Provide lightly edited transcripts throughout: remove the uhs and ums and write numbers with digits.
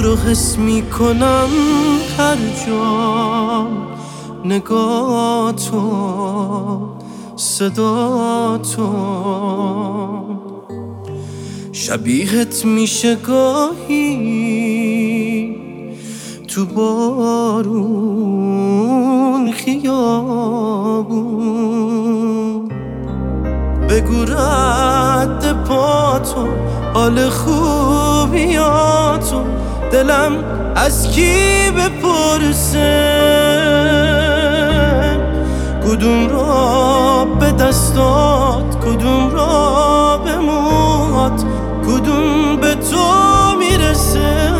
رو حس میکنم هر جا، نگاه تو، صدا تو، شبیهت میشه گاهی تو بارون خیابون. بگو رد پاتو، حال خوبیاتو، دلم از کی بپرسه؟ کدوم را به دستات، کدوم را به موهات، کدوم به تو میرسه؟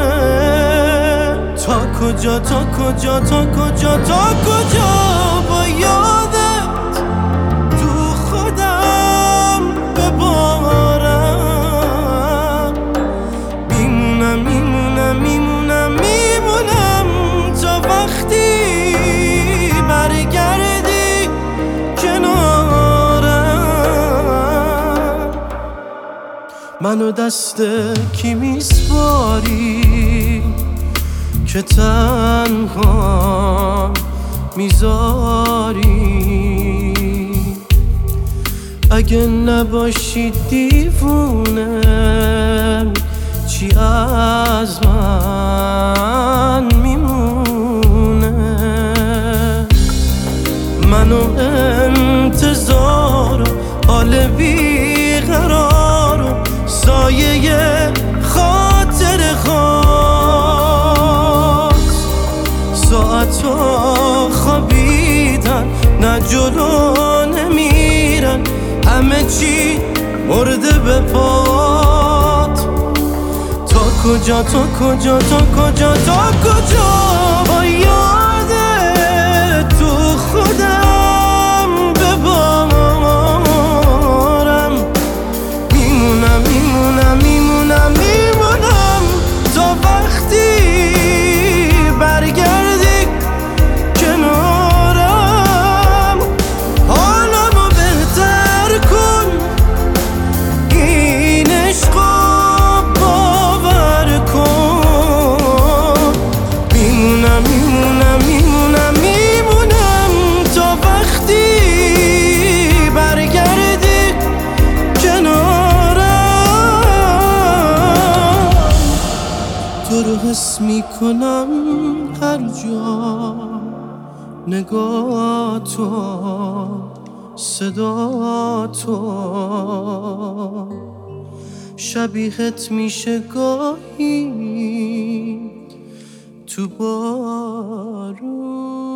تا کجا، تا کجا، تا کجا، تا کجا با یادت تو خودم ببارم؟ میمونم میمونم میمونم میمونم تا وقتی برگردی کنارم. منو دست کی میسپاری که تنها میذاری؟ اگه نباشی دیوونه چی از من میمونه؟ منو انتظار و حال بیقرار و سایه خاطر خواد، ساعتا خوابیدن نه جلو نمیرن، همه چی مرده به پات. تا کجا، تا کجا، تا کجا، تا کجا با یادت تو خودم ببارم؟ میمونم میمونم میمونم میمونم تا وقتی برگردی کنارم. حالمو بهتر کن، این عشقو باور کن. میمونم میمونم میمونم میمونم تا وقتی برگردی کنارم. تو رو حس میکنم هر جا، نگاه تو، صدا تو، شبیهت میشه گاهی تو بارون